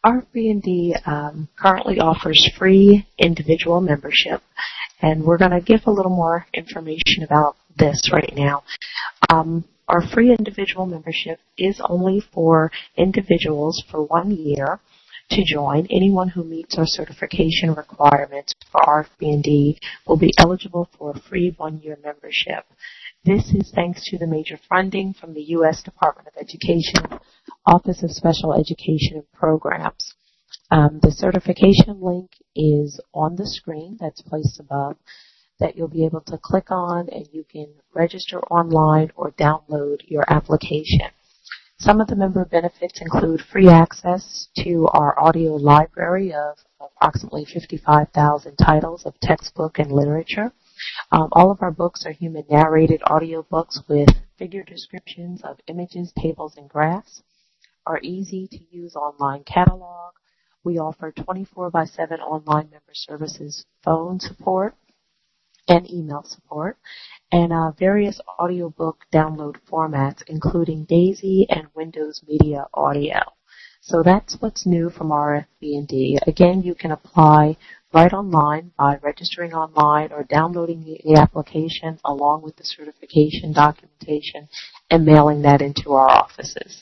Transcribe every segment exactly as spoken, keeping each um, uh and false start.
R F B N D um, currently offers free individual membership, and we're going to give a little more information about this right now. Um, our free individual membership is only for individuals for one year to join. Anyone who meets our certification requirements for R F B N D will be eligible for a free one-year membership. This is thanks to the major funding from the U S Department of Education, Office of Special Education and Programs. Um, the certification link is on the screen that's placed above that you'll be able to click on, and you can register online or download your application. Some of the member benefits include free access to our audio library of approximately fifty-five thousand titles of textbook and literature. Um, all of our books are human narrated audio books with figure descriptions of images, tables, and graphs. Our easy-to-use online catalog. We offer twenty-four by seven online member services, phone support, and email support, and uh, various audiobook download formats, including DAISY and Windows Media Audio. So that's what's new from R F B N D. Again, you can apply right online by registering online or downloading the, the application along with the certification documentation and mailing that into our offices.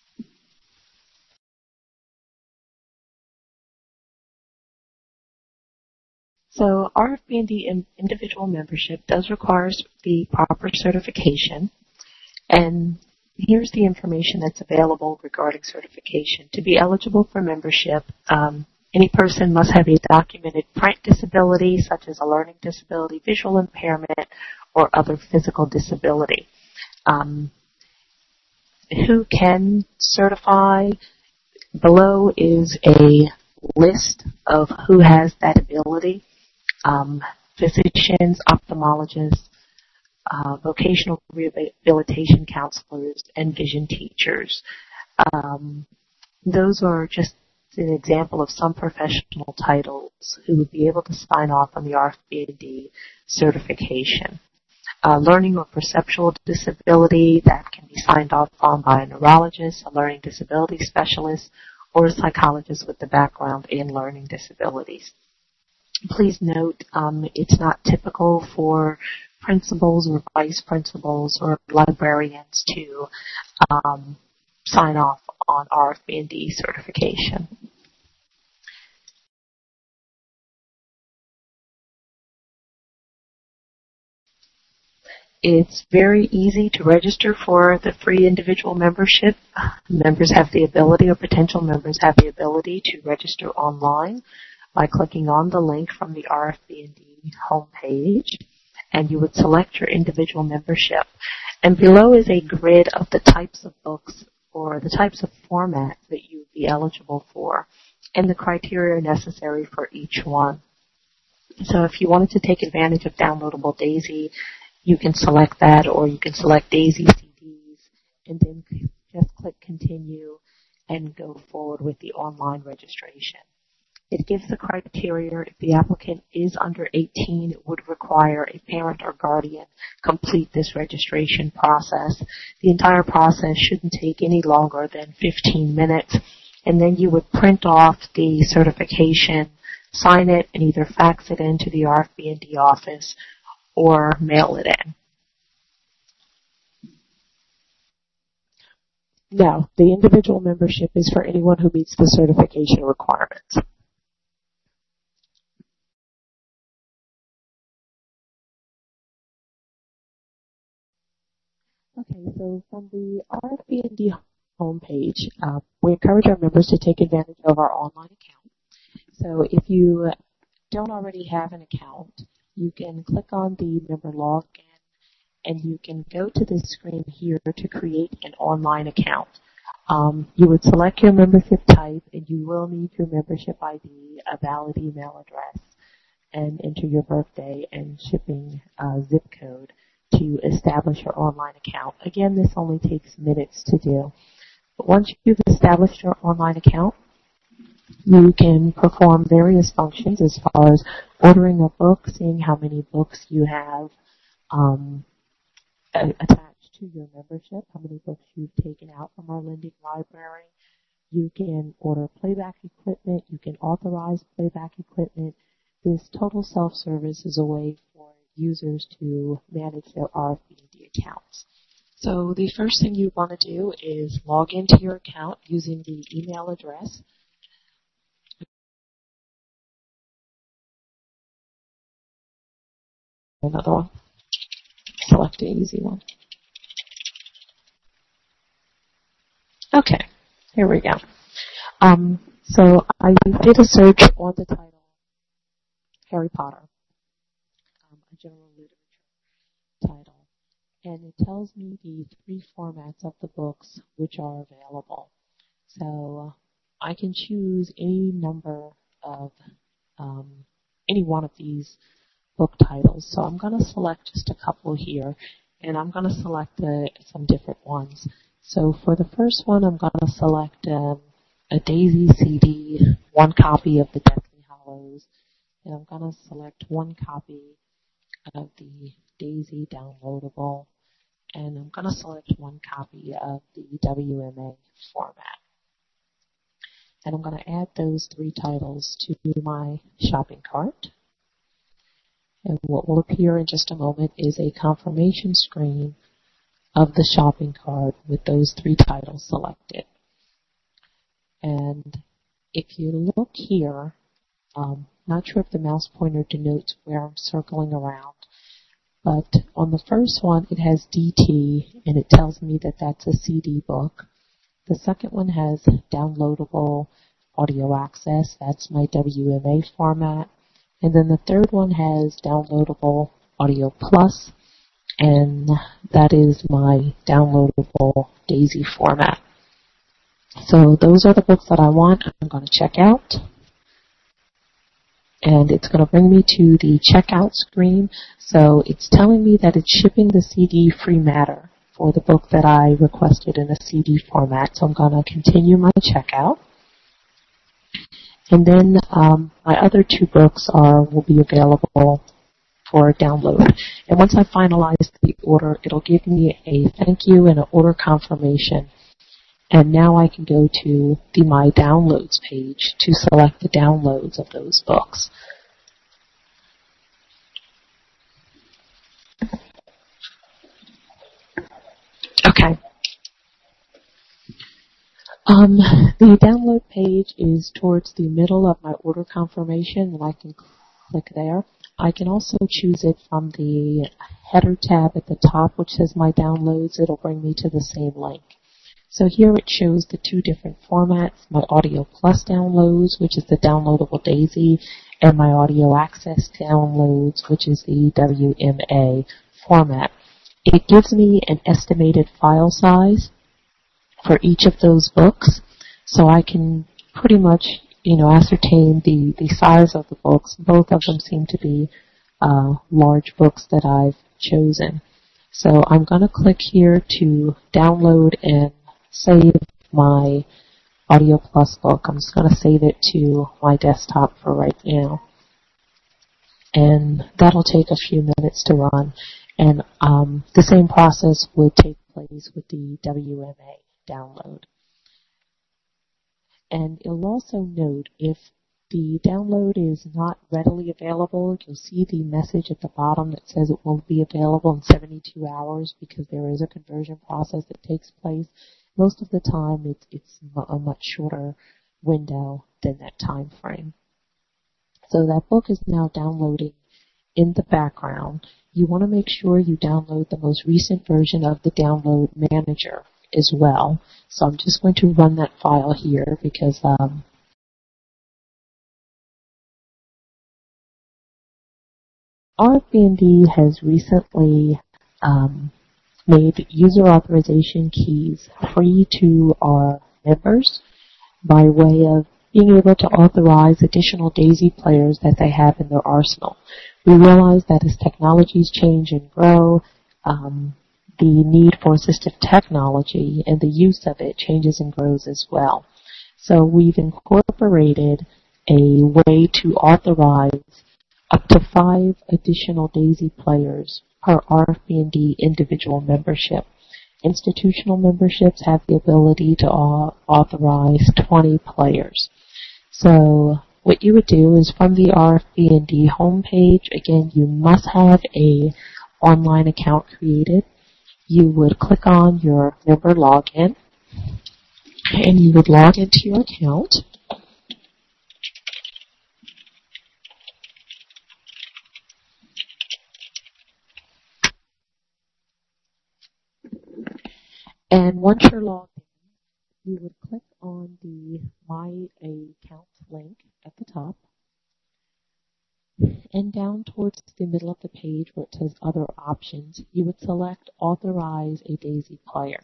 So R F B N D individual membership does require the proper certification, and here's the information that's available regarding certification. To be eligible for membership, um, any person must have a documented print disability, such as a learning disability, visual impairment, or other physical disability. Um, who can certify? Below is a list of who has that ability. Um, physicians, ophthalmologists, uh, vocational rehabilitation counselors, and vision teachers. Um, those are just an example of some professional titles who would be able to sign off on the R F B N D certification. Uh, learning or perceptual disability, that can be signed off on by a neurologist, a learning disability specialist, or a psychologist with a background in learning disabilities. Please note, um, it's not typical for principals or vice principals or librarians to um, sign off on R F B N D certification. It's very easy to register for the free individual membership. Members have the ability, or potential members have the ability, to register online by clicking on the link from the R F B N D homepage, and you would select your individual membership. And below is a grid of the types of books or the types of formats that you would be eligible for and the criteria necessary for each one. So if you wanted to take advantage of downloadable DAISY, you can select that, or you can select DAISY C Ds and then just click continue and go forward with the online registration. It gives the criteria. If the applicant is under eighteen, it would require a parent or guardian complete this registration process. The entire process shouldn't take any longer than fifteen minutes, and then you would print off the certification, sign it, and either fax it into the R F B N D office or mail it in. No, the individual membership is for anyone who meets the certification requirements. Okay, so from the R F B N D homepage, uh, we encourage our members to take advantage of our online account. So if you don't already have an account, you can click on the member login, and you can go to this screen here to create an online account. Um, you would select your membership type, and you will need your membership I D, a valid email address, and enter your birthday and shipping uh, zip code to establish your online account. Again, this only takes minutes to do. But once you've established your online account, you can perform various functions as far as ordering a book, seeing how many books you have um, attached to your membership, how many books you've taken out from our lending library. You can order playback equipment. You can authorize playback equipment. This total self-service is a way for users to manage their R F B N D accounts. So the first thing you want to do is log into your account using the email address. Another one. Select an easy one. Okay, here we go. Um, so I did a search on the title Harry Potter, um, a general literature title, and it tells me the three formats of the books which are available. So I can choose any number of, um, any one of these book titles. So I'm going to select just a couple here, and I'm going to select uh, some different ones. So for the first one, I'm going to select um, a Daisy C D, one copy of the Deathly Hallows, and I'm going to select one copy of the Daisy downloadable, and I'm going to select one copy of the W M A format. And I'm going to add those three titles to my shopping cart. And what will appear in just a moment is a confirmation screen of the shopping cart with those three titles selected. And if you look here, um, not sure if the mouse pointer denotes where I'm circling around, but on the first one it has D T and it tells me that that's a C D book. The second one has downloadable audio access, that's my W M A format. And then the third one has downloadable audio plus, and that is my downloadable Daisy format. So those are the books that I want. I'm going to check out. And it's going to bring me to the checkout screen. So it's telling me that it's shipping the C D free matter for the book that I requested in a C D format. So I'm going to continue my checkout. And then um, my other two books are will be available for download. And once I finalize the order, it'll give me a thank you and an order confirmation. And now I can go to the My Downloads page to select the downloads of those books. Okay. Um, the download page is towards the middle of my order confirmation, and I can click there. I can also choose it from the header tab at the top, which says My Downloads. It'll bring me to the same link. So here it shows the two different formats, my Audio Plus downloads, which is the downloadable Daisy, and my Audio Access downloads, which is the W M A format. It gives me an estimated file size for each of those books, so I can pretty much, you know, ascertain the, the size of the books. Both of them seem to be uh, large books that I've chosen. So I'm going to click here to download and save my Audio Plus book. I'm just going to save it to my desktop for right now. And that'll take a few minutes to run. And um, the same process would take place with the W M A download. And it'll also note if the download is not readily available, you'll see the message at the bottom that says it won't be available in seventy-two hours because there is a conversion process that takes place. Most of the time it's, it's a much shorter window than that time frame. So that book is now downloading in the background. You want to make sure you download the most recent version of the download manager as well. So I'm just going to run that file here because um, R F B N D has recently um, made user authorization keys free to our members by way of being able to authorize additional Daisy players that they have in their arsenal. We realize that as technologies change and grow, um, the need for assistive technology and the use of it changes and grows as well. So we've incorporated a way to authorize up to five additional Daisy players per R F B N D individual membership. institutional memberships have the ability to authorize twenty players. So what you would do is from the R F B N D homepage, again, you must have a online account created. You would click on your member login, and you would log into your account. And once you're logged in, you would click on the My Accounts link at the top. And down towards the middle of the page where it says Other Options, you would select Authorize a DAISY Player.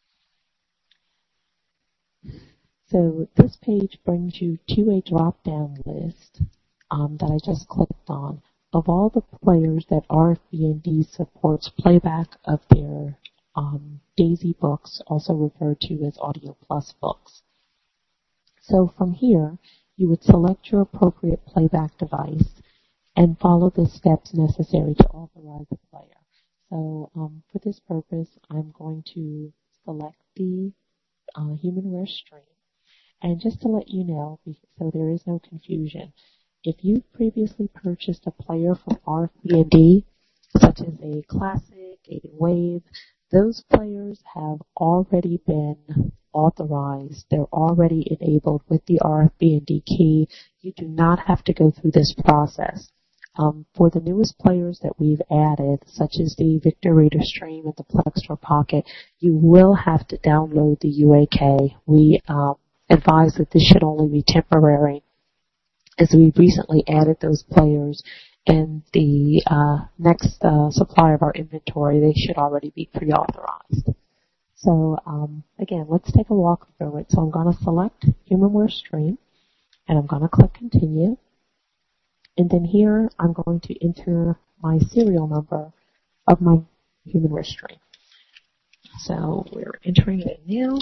So this page brings you to a drop-down list um, that I just clicked on of all the players that R F B N D supports playback of their um, DAISY books, also referred to as Audio Plus books. So from here, you would select your appropriate playback device and follow the steps necessary to authorize the player. So um, for this purpose, I'm going to select the uh, HumanWare stream. And just to let you know, so there is no confusion, if you've previously purchased a player from R F B N D, such as a Classic, a Wave, those players have already been authorized. They're already enabled with the R F B N D key. You do not have to go through this process. Um, for the newest players that we've added, such as the Victor Reader Stream and the Plextor Pocket, you will have to download the U A K. We um, advise that this should only be temporary, as we recently added those players, and the uh, next uh, supplier of our inventory, they should already be pre-authorized. So um, again, let's take a walk through it. So I'm going to select HumanWare Stream, and I'm going to click Continue. And then here, I'm going to enter my serial number of my HumanWare stream. So we're entering it in now.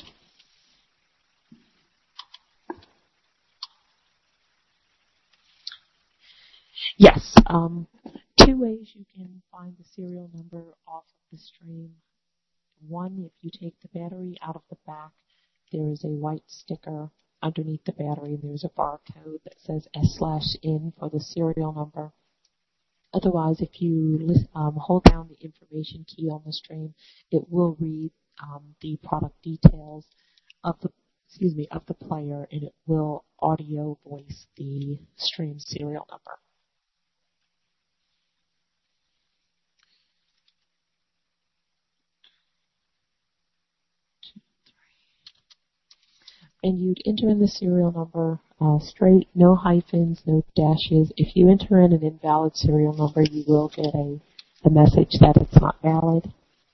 Yes, um, two ways you can find the serial number off of the stream. One, if you take the battery out of the back, there is a white sticker underneath the battery, and there's a barcode that says S slash N for the serial number. Otherwise, if you list, um, hold down the information key on the stream, it will read um, the product details of the excuse me of the player, and it will audio voice the stream serial number. And you'd enter in the serial number uh, straight, no hyphens, no dashes. If you enter in an invalid serial number, you will get a, a message that it's not valid.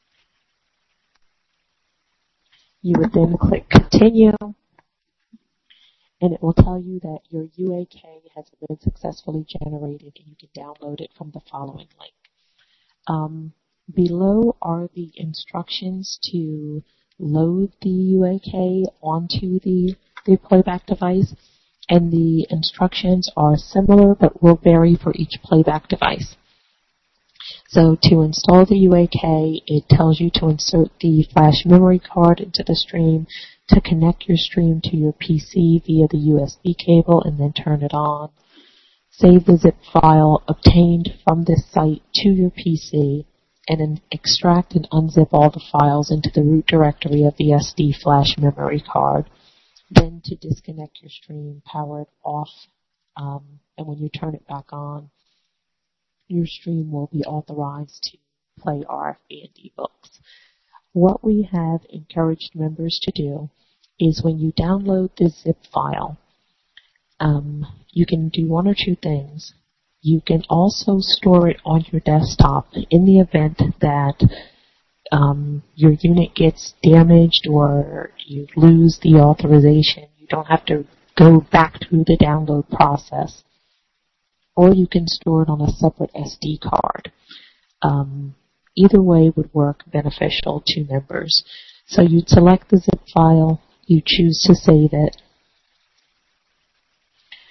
You would then click Continue, and it will tell you that your U A K has been successfully generated, and you can download it from the following link. Um, below are the instructions to load the U A K onto the, the playback device, and the instructions are similar but will vary for each playback device. So to install the U A K, it tells you to insert the flash memory card into the stream, to connect your stream to your P C via the U S B cable and then turn it on. Save the zip file obtained from this site to your P C, and then extract and unzip all the files into the root directory of the S D flash memory card. Then to disconnect your stream, power it off, um, and when you turn it back on, your stream will be authorized to play R F B N D books. What we have encouraged members to do is when you download the zip file, um, you can do one or two things. You can also store it on your desktop in the event that um, your unit gets damaged or you lose the authorization. You don't have to go back through the download process. Or you can store it on a separate S D card. Um, either way would work beneficial to members. So you'd select the zip file, you choose to save it,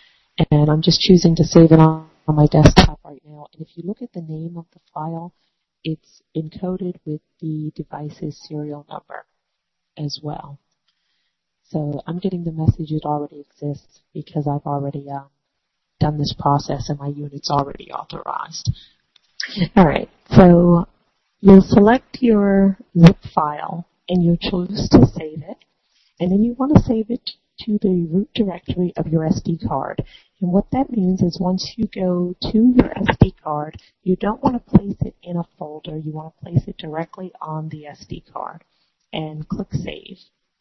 and I'm just choosing to save it on, on my desktop right now. And if you look at the name of the file, it's encoded with the device's serial number as well. So I'm getting the message it already exists because I've already um, done this process and my unit's already authorized. All right, so you'll select your zip file and you'll choose to save it. And then you want to save it to the root directory of your S D card. And what that means is once you go to your S D card, you don't want to place it in a folder. You want to place it directly on the S D card. And click Save.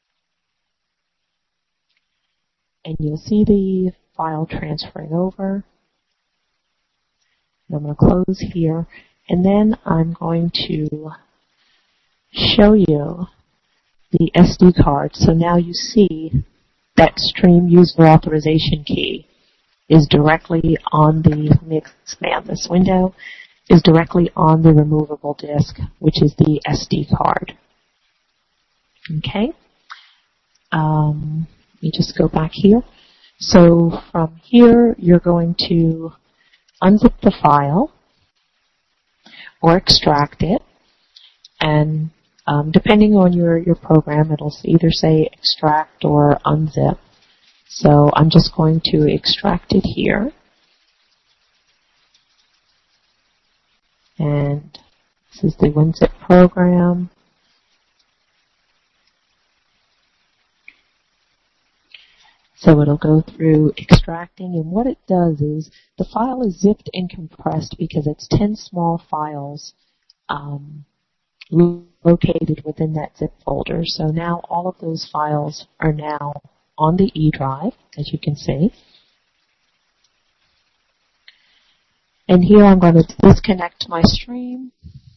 And you'll see the file transferring over. And I'm going to close here. And then I'm going to show you the S D card. So now you see that stream user authorization key is directly on the, let me expand this window, is directly on the removable disk, which is the S D card. Okay. Um, let me just go back here. So from here, you're going to unzip the file or extract it, and um, depending on your, your program, it'll either say extract or unzip. So I'm just going to extract it here. And this is the WinZip program. So it'll go through extracting, and what it does is the file is zipped and compressed because it's ten small files um, located within that zip folder. So now all of those files are now on the E drive, as you can see. And here I'm going to disconnect my stream.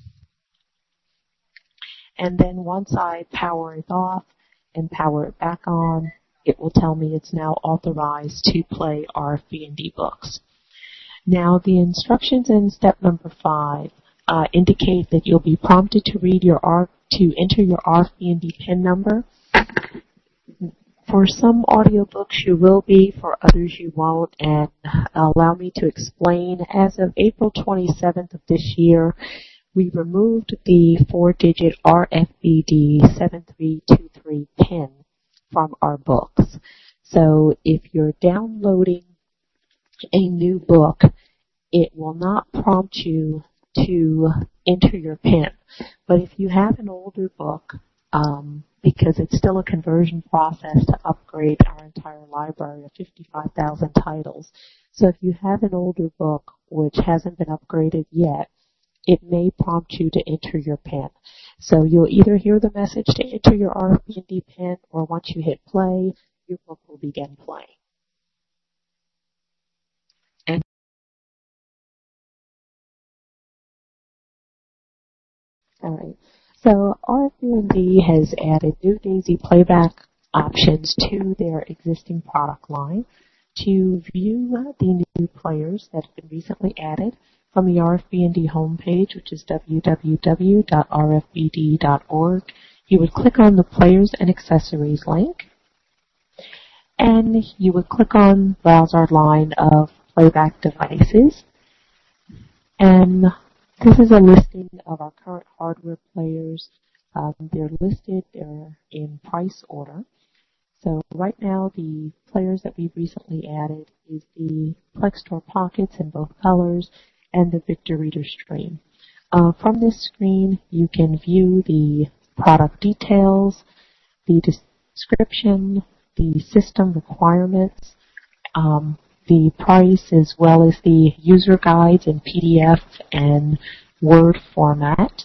And then once I power it off and power it back on, it will tell me it's now authorized to play R F B and D books. Now the instructions in step number five uh, indicate that you'll be prompted to read your R to enter your R F B and D PIN number. For some audiobooks you will be, for others you won't, and allow me to explain. As of April twenty-seventh of this year, we removed the four-digit R F B D seven three two three PIN from our books. So if you're downloading a new book, it will not prompt you to enter your PIN. But if you have an older book, um, because it's still a conversion process to upgrade our entire library of fifty-five thousand titles. So if you have an older book which hasn't been upgraded yet, it may prompt you to enter your PIN. So you'll either hear the message to enter your R F B and D PIN, or once you hit play, your book will begin playing. And all right. So R F B and D has added new DAISY playback options to their existing product line. To view the new players that have been recently added from the R F B and D homepage, which is w w w dot r f b d dot org, you would click on the Players and Accessories link, and you would click on Browse our line of playback devices, and this is a listing of our current hardware players. Um, they're listed, they're in price order. So right now the players that we've recently added is the Plextor Pockets in both colors and the Victor Reader Stream. Uh, from this screen you can view the product details, the description, the system requirements, um, the price, as well as the user guides in P D F and Word format.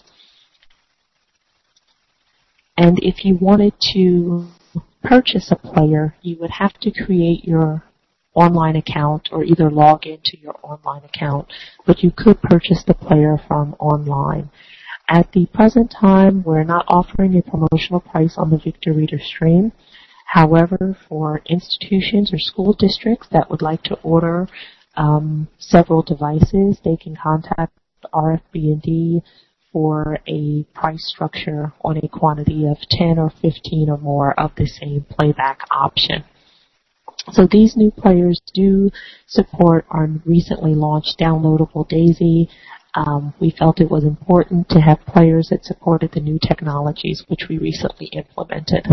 And if you wanted to purchase a player, you would have to create your online account or either log into your online account, but you could purchase the player from online. At the present time, we're not offering a promotional price on the Victor Reader Stream. However, for institutions or school districts that would like to order um, several devices, they can contact R F B and D for a price structure on a quantity of ten or fifteen or more of the same playback option. So these new players do support our recently launched downloadable DAISY. Um, we felt it was important to have players that supported the new technologies which we recently implemented.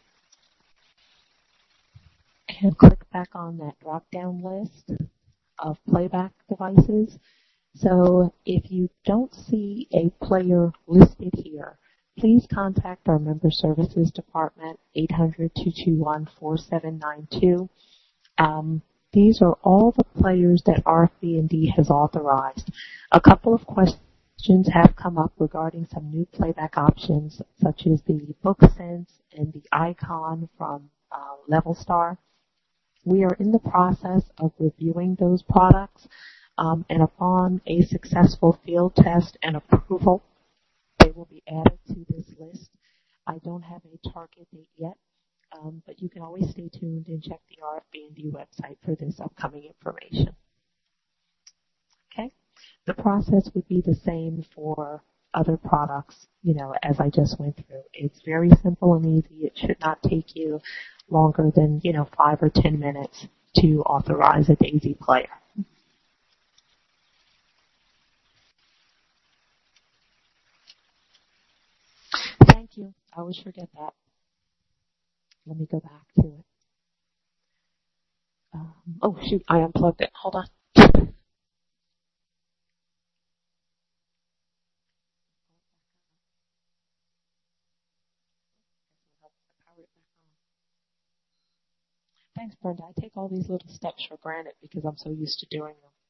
And click back on that drop-down list of playback devices. So if you don't see a player listed here, please contact our Member Services Department, eight hundred, two two one, four seven nine two. Um, these are all the players that R F B N D has authorized. A couple of questions have come up regarding some new playback options, such as the BookSense and the icon from uh, LevelStar. We are in the process of reviewing those products, um, and upon a successful field test and approval, they will be added to this list. I don't have a target date yet, um, but you can always stay tuned and check the R F B N D website for this upcoming information. Okay? The process would be the same for other products, you know, as I just went through. It's very simple and easy. It should not take you longer than, you know, five or ten minutes to authorize a Daisy player. Thank you. I always forget that. Let me go back to it. Um, oh, shoot, I unplugged it. Hold on. Thanks, Brenda. I take all these little steps for granted because I'm so used to doing them.